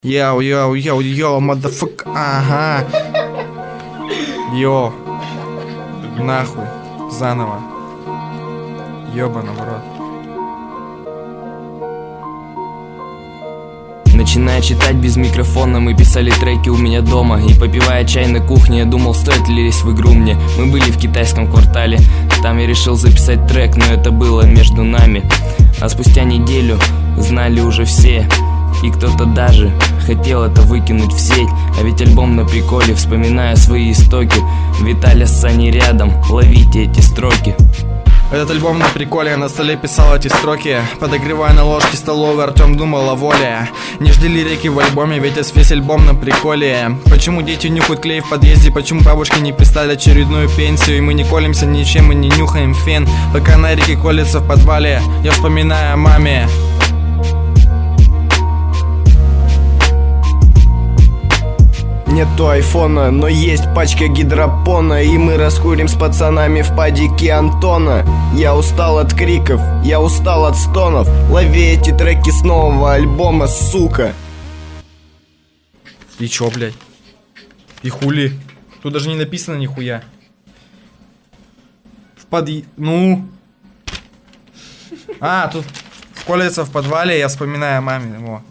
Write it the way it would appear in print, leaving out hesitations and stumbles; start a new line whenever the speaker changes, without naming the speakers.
Йоу, motherfucker, ага. Йоу. Нахуй. Заново. Ёбаный в рот.
Начиная читать без микрофона, мы писали треки у меня дома. И попивая чай на кухне, я думал, стоит ли лезть в игру мне. Мы были в китайском квартале, там я решил записать трек, но это было между нами. А спустя неделю знали уже все, и кто-то даже хотел это выкинуть в сеть. А ведь альбом на приколе, вспоминая свои истоки. Виталя с Саней рядом, ловите эти строки.
Этот альбом на приколе, на столе писал эти строки. Подогревая на ложке столовой, Артем думал о воле. Не жди лирики в альбоме, ведь это весь альбом на приколе. Почему дети нюхают клей в подъезде, почему бабушки не пристали очередную пенсию? И мы не колемся ничем, мы не нюхаем фен. Пока на реке колется в подвале, я вспоминаю о маме.
Нету айфона, но есть пачка гидропона. И мы раскурим с пацанами в падике Антона. Я устал от криков, я устал от стонов. Лови эти треки с нового альбома, сука.
И чё, блядь? И хули? Тут даже не написано нихуя. Ну? А, тут колется в подвале, я вспоминаю о маме. Во.